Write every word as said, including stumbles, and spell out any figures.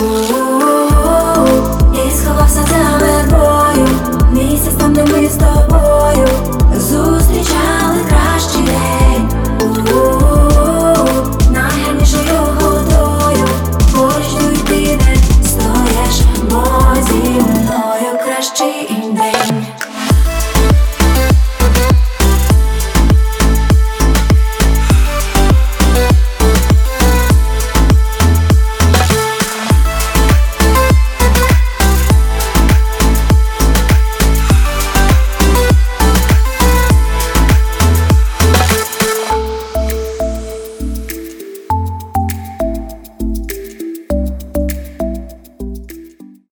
І сховався за вербою, місяць там, де ми з тобою зустрічали кращі день.